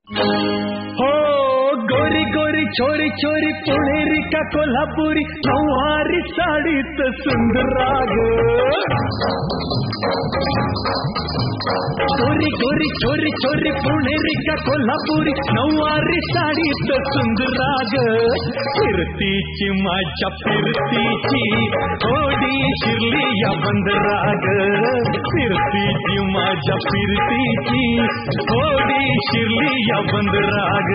हो गोरी गोरी छोरी छोरी पुणेरी का कोल्हापुरी नऊवारी साडीत सुंदर राग. गोरी गोरी छोरी छोरी पुणेरी का कोल्हापुरी नऊवारी साडीत सुंदर राग. फिरतीची माझ्या फिरतीची थोडी शिरली या बंद राग. फिरतीची माझ्या फिरतीची थोडी शिरली या बंद राग.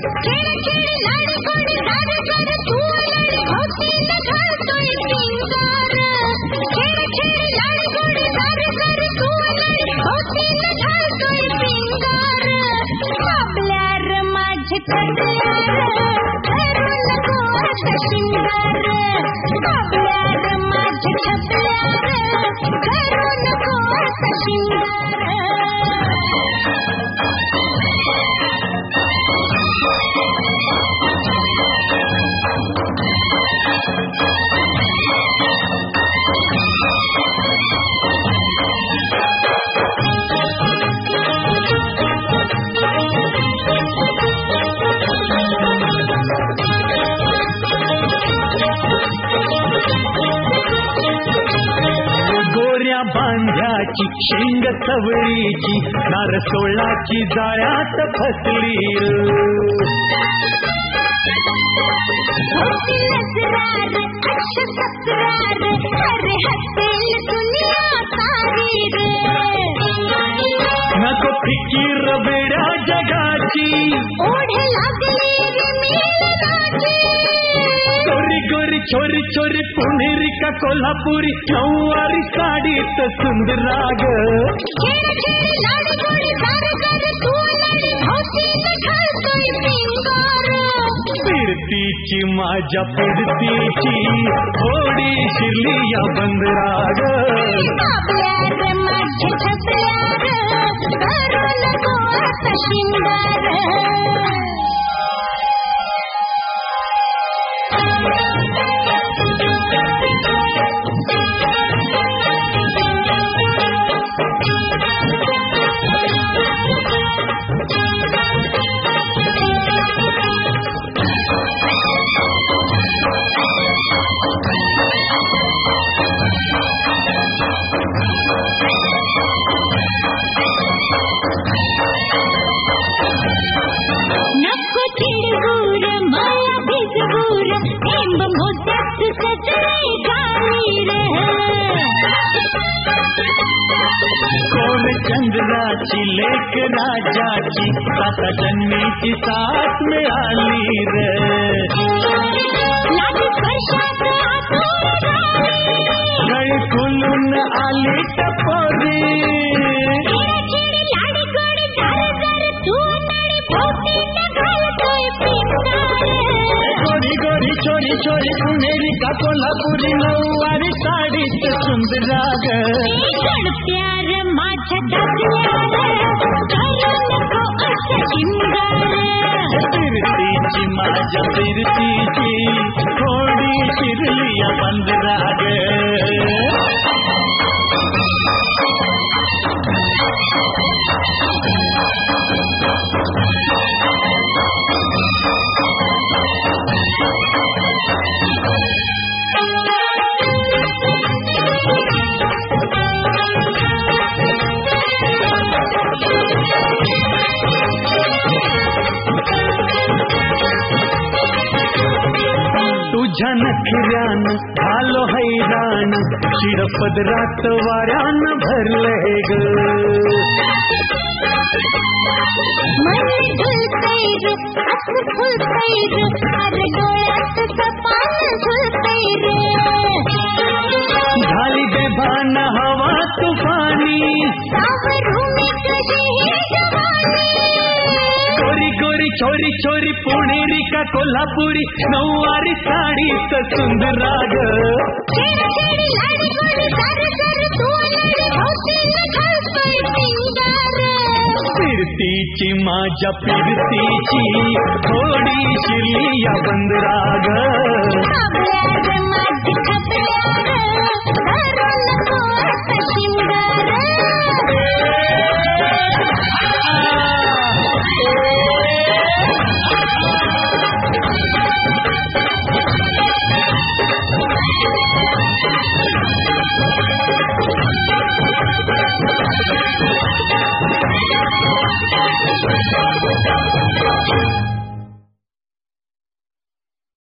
बांध्याची शिंग सवळीची नार सोळाची जाळ्यात फसली. नको फिकीर बेड्या जगाची ओढे लागली. गोरी गोरी छोरी छोरी पुणेरी का कोल्हापुरी नऊवारी साडीत सुंदर राग. फिरतीची माझ्या फिरतीची थोडी शिरली या बंद राग. कोण चंद्राची लेक राजाची आता जन्मीची साथ मिळाली रे. गळ खुलून आली टपोरी. गोरी गोरी छोरी छोरी पुणेरी का कोल्हापुरी नऊवारी साडीत सुंदर राग. प्यार माझ्या फिरतीची माझ्या फिरतीची थोडी शिरली या बंद राग. तुझ्या नखऱ्यान झालो हैराण शिरपदरात वाऱ्यान भरलंय ग. झाली बेभान हवा तुफानी. गोरी गोरी छोरी छोरी पुणेरी का कोल्हापुरी नऊवारी साडीत सुंदर राग. फिरतीची माझ्या फिरतीची थोडी शिरली या बंद राग.